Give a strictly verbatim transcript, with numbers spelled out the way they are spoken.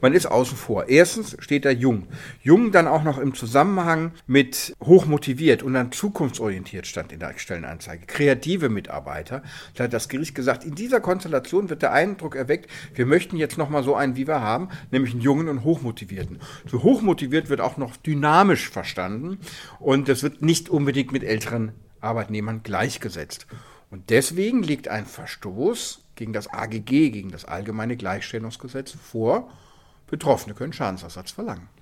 Man ist außen vor. Erstens steht da jung. Jung dann auch noch im Zusammenhang mit hochmotiviert und dann zukunftsorientiert stand in der Stellenanzeige. Kreative Mitarbeiter. Da hat das Gericht gesagt, in dieser Konstellation wird der Eindruck erweckt, wir möchten jetzt nochmal so einen, wie wir haben, nämlich einen jungen und hochmotivierten. So hochmotiviert wird auch noch dynamisch verstanden und das wird nicht unbedingt mit älteren Arbeitnehmern gleichgesetzt. Und deswegen liegt ein Verstoß gegen das A G G, gegen das Allgemeine Gleichstellungsgesetz vor. Betroffene können Schadensersatz verlangen.